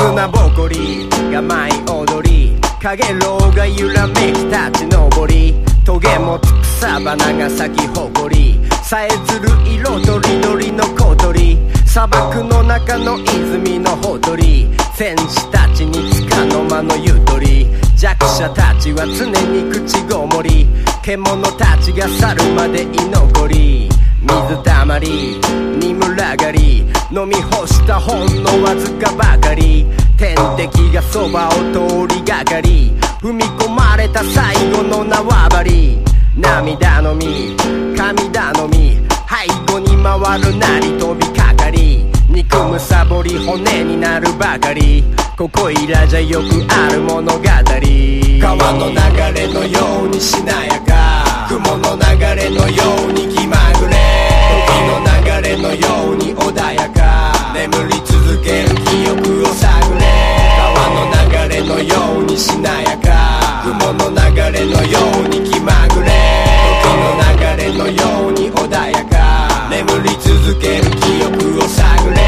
砂ぼこりが舞い踊り、かげろうが揺らめき立ち上り、トゲもつく草花が咲き誇り、さえずる色とりどりの小鳥、砂漠の中の泉のほとり、戦士たちにつかの間のゆとり、弱者たちは常に口ごもり、獣たちが去るまで居残り、水たまりに群がり、飲み干したほんのわずかばかり、天敵がそばを通りがかり、踏み込まれた最後の縄張り、涙のみ神頼み、背後に回るなり飛びかかり、憎むサボり骨になるばかり、ここいらじゃよくある物語。川の流れのようにしなやか、雲の流れのように気まぐれ、時の流れのように穏やか、眠り続ける記憶を探れ。川の流れのようにしなやか、雲の流れのように気まぐれ、時の流れのように穏やか、眠り続ける記憶を探れ。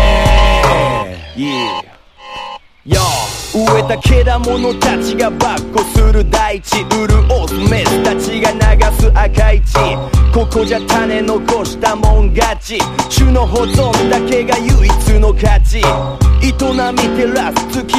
飢えた獣たちが跋扈する大地、潤すメスたちが流す赤い血、ここじゃ種残したもん勝ち、種の保存だけが唯一の価値、営み照らす月